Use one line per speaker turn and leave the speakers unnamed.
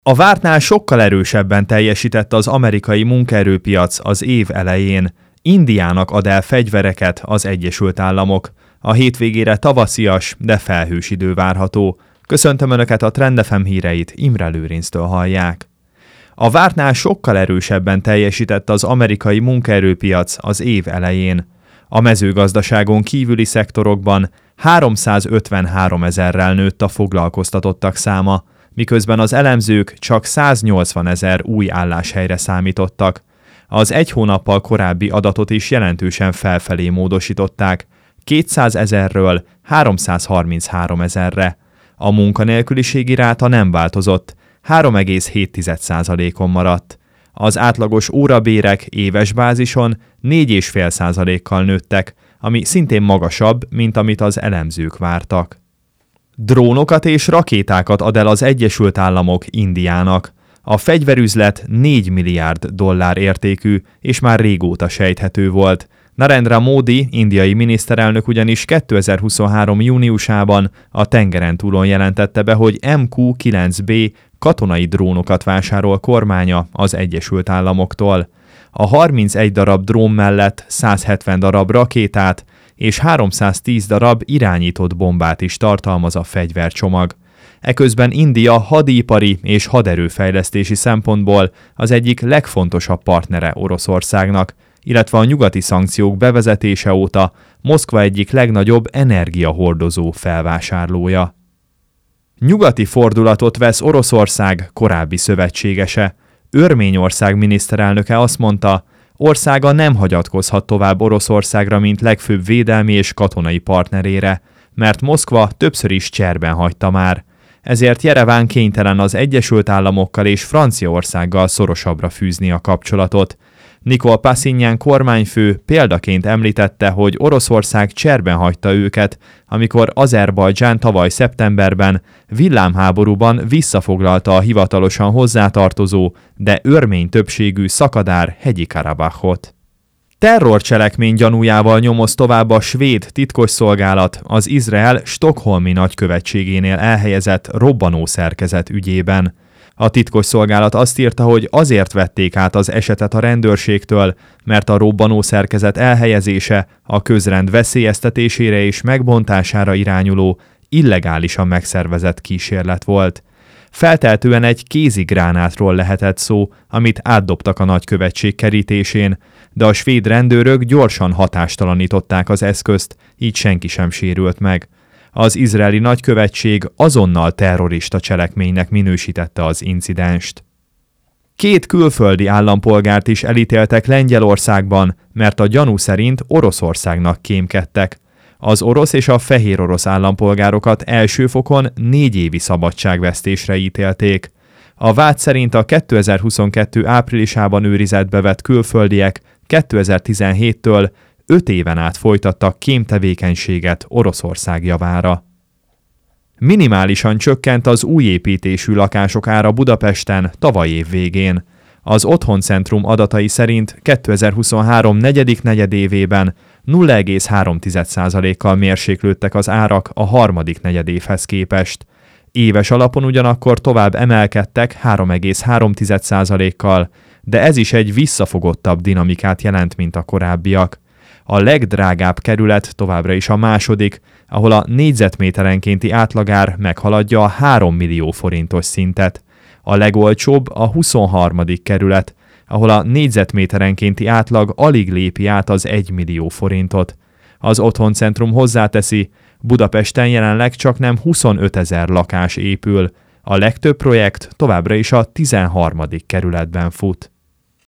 A vártnál sokkal erősebben teljesített az amerikai munkaerőpiac az év elején. Indiának ad el fegyvereket az Egyesült Államok. A hétvégére tavaszias, de felhős idő várható. Köszöntöm Önöket, a Trend FM híreit Imre Lőrinctől hallják. A vártnál sokkal erősebben teljesített az amerikai munkaerőpiac az év elején. A mezőgazdaságon kívüli szektorokban 353 000-rel nőtt a foglalkoztatottak száma, miközben az elemzők csak 180 000 új álláshelyre számítottak. Az egy hónappal korábbi adatot is jelentősen felfelé módosították, 200 000-ről 333 000-re. A munkanélküliségi ráta nem változott, 3,7%-on maradt. Az átlagos órabérek éves bázison 4,5%-kal nőttek, ami szintén magasabb, mint amit az elemzők vártak. Drónokat és rakétákat ad el az Egyesült Államok Indiának. A fegyverüzlet 4 milliárd dollár értékű, és már régóta sejthető volt. Narendra Modi, indiai miniszterelnök ugyanis 2023. júniusában a tengeren túlon jelentette be, hogy MQ-9B katonai drónokat vásárol kormánya az Egyesült Államoktól. A 31 darab drón mellett 170 darab rakétát és 310 darab irányított bombát is tartalmaz a fegyvercsomag. Eközben India hadipari és haderőfejlesztési szempontból az egyik legfontosabb partnere Oroszországnak, illetve a nyugati szankciók bevezetése óta Moszkva egyik legnagyobb energiahordozó felvásárlója. Nyugati fordulatot vesz Oroszország korábbi szövetségese. Örményország miniszterelnöke azt mondta, országa nem hagyatkozhat tovább Oroszországra, mint legfőbb védelmi és katonai partnerére, mert Moszkva többször is cserben hagyta már. Ezért Jereván kénytelen az Egyesült Államokkal és Franciaországgal szorosabbra fűzni a kapcsolatot. Nikol Paszinyan kormányfő példaként említette, hogy Oroszország cserben hagyta őket, amikor Azerbajdzsán tavaly szeptemberben villámháborúban visszafoglalta a hivatalosan hozzátartozó, de örmény többségű Szakadár-hegyi Karabachot. Terrorcselekmény gyanújával nyomoz tovább a svéd titkosszolgálat az Izrael stockholmi nagykövetségénél elhelyezett robbanószerkezet ügyében. A titkosszolgálat azt írta, hogy azért vették át az esetet a rendőrségtől, mert a robbanószerkezet elhelyezése a közrend veszélyeztetésére és megbontására irányuló, illegálisan megszervezett kísérlet volt. Feltehetően egy kézigránátról lehetett szó, amit átdobtak a nagykövetség kerítésén, de a svéd rendőrök gyorsan hatástalanították az eszközt, így senki sem sérült meg. Az izraeli nagykövetség azonnal terrorista cselekménynek minősítette az incidenst. 2 külföldi állampolgárt is elítéltek Lengyelországban, mert a gyanú szerint Oroszországnak kémkedtek. Az orosz és a fehér orosz állampolgárokat első fokon 4 évi szabadságvesztésre ítélték. A vád szerint a 2022. áprilisában őrizetbe vett külföldiek 2017-től 5 éven át folytattak kémtevékenységet Oroszország javára. Minimálisan csökkent az új építésű lakások ára Budapesten tavaly év végén. Az Otthoncentrum adatai szerint 2023. negyedik negyedévében 0,3%-kal mérséklődtek az árak a harmadik negyedévhez képest. Éves alapon ugyanakkor tovább emelkedtek 3,3%-kal, de ez is egy visszafogottabb dinamikát jelent, mint a korábbiak. A legdrágább kerület továbbra is a második, ahol a négyzetméterenkénti átlagár meghaladja a 3 millió forintos szintet. A legolcsóbb a 23. kerület, ahol a négyzetméterenkénti átlag alig lépi át az 1 millió forintot. Az Otthoncentrum hozzáteszi, Budapesten jelenleg csaknem 25 000 lakás épül, a legtöbb projekt továbbra is a 13. kerületben fut.